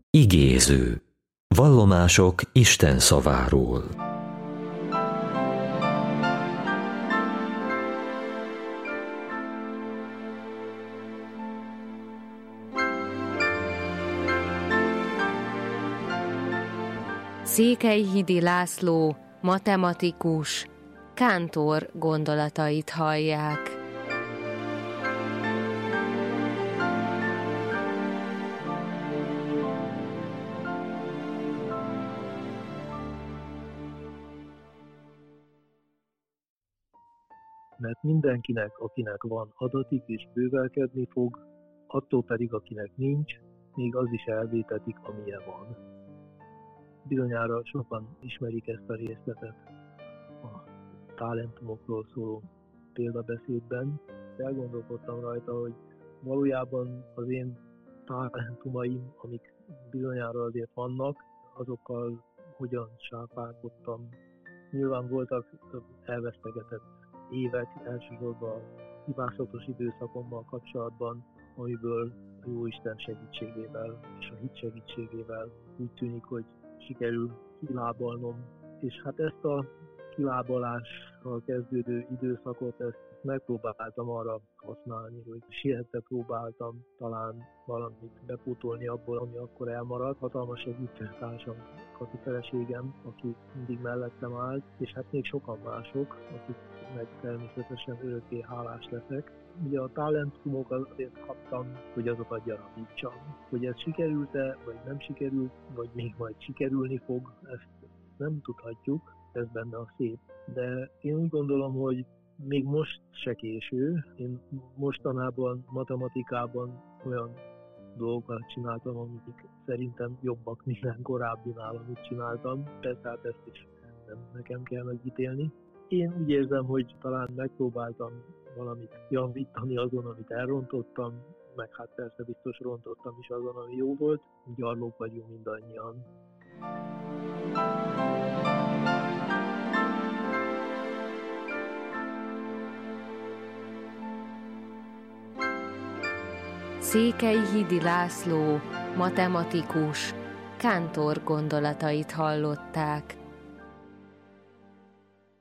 Igéző. Vallomások Isten szaváról. Székelyhidi László, matematikus, kántor gondolatait hallják. Mert mindenkinek, akinek van adatik és bővelkedni fog, attól pedig, akinek nincs, még az is elvétetik, amilyen van. Bizonyára sokan ismerik ezt a részletet a talentumokról szóló példabeszédben. Elgondolkodtam rajta, hogy valójában az én talentumaim, amik bizonyára azért vannak, azokkal hogyan sápálkodtam. Nyilván voltak elvesztegetett évek, elsősorban a hibázatos időszakommal kapcsolatban, amiből a Jóisten segítségével és a hit segítségével úgy tűnik, hogy sikerül kilábalnom. És hát ezt a kilábalással kezdődő időszakot, ezt megpróbáltam arra használni, hogy sietve próbáltam talán valamit bepótolni abból, ami akkor elmaradt. Hatalmas segítőtársam, Kati feleségem, aki mindig mellettem állt, és hát még sokan mások, akiknek természetesen örökké hálás leszek. Ugye a talentumokat azért kaptam, hogy azokat gyarapítsam. Hogy ez sikerült-e, vagy nem sikerült, vagy még majd sikerülni fog, ezt nem tudhatjuk, ez benne a szép. De én úgy gondolom, hogy még most se késő. Én mostanában matematikában olyan dolgokat csináltam, amik szerintem jobbak minden korábbinál, amit csináltam. Persze hát ezt is nem nekem kell megítélni. Én úgy érzem, hogy talán megpróbáltam valamit javítani azon, amit elrontottam, meg hát persze biztos rontottam is azon, ami jó volt. Gyarlók vagyunk mindannyian. Székelyhidi László, matematikus, kántor gondolatait hallották.